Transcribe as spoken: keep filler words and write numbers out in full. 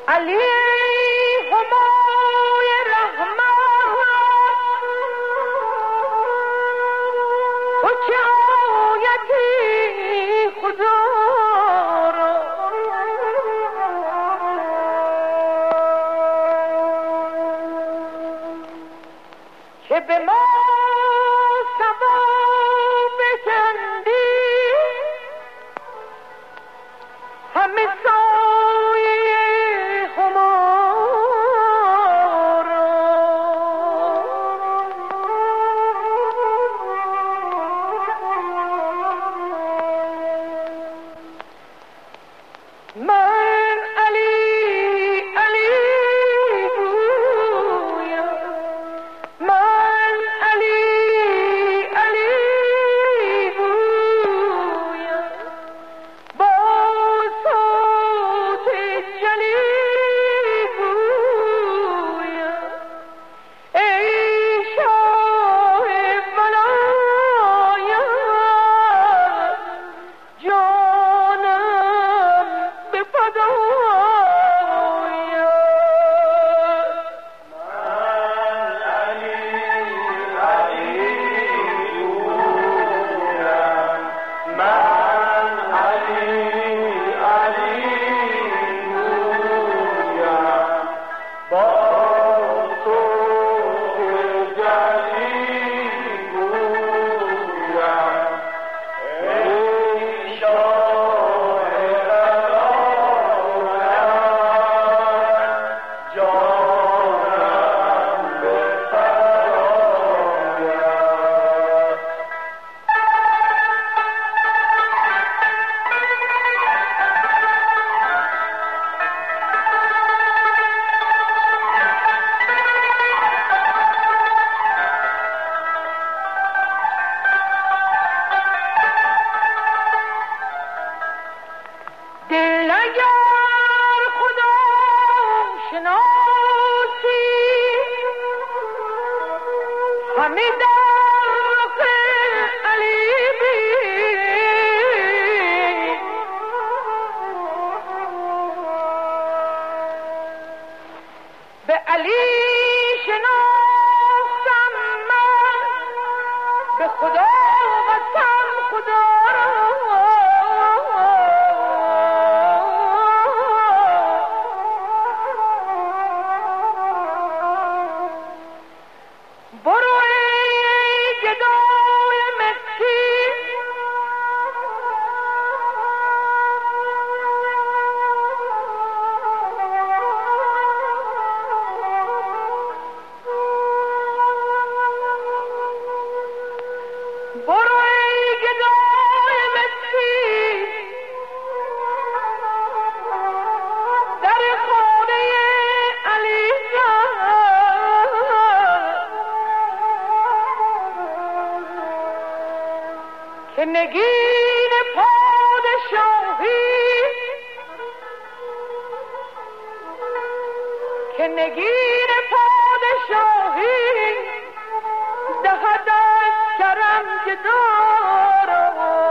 علی همای رحمت تو که آیتی خدا را که به ما ثواب بکندی همه سایه همار من علی علی گویم من علی علی گویم با صوت جلی گویم ای شاه ولایت جانم به فدایت من علی علی گویم من علی علی گویم با صوت جلی گویم ای شاه ولایت جانم به فدایت دل اگر خدا شناسی همه در رخ علی بین به علی شناختم من به خدا قسم خدا را برو ای گدای مسکین برو ای گدای مسکین در خانه علی که نگین پادشاهی که نگین پادشاهی دهد از کرم جدا را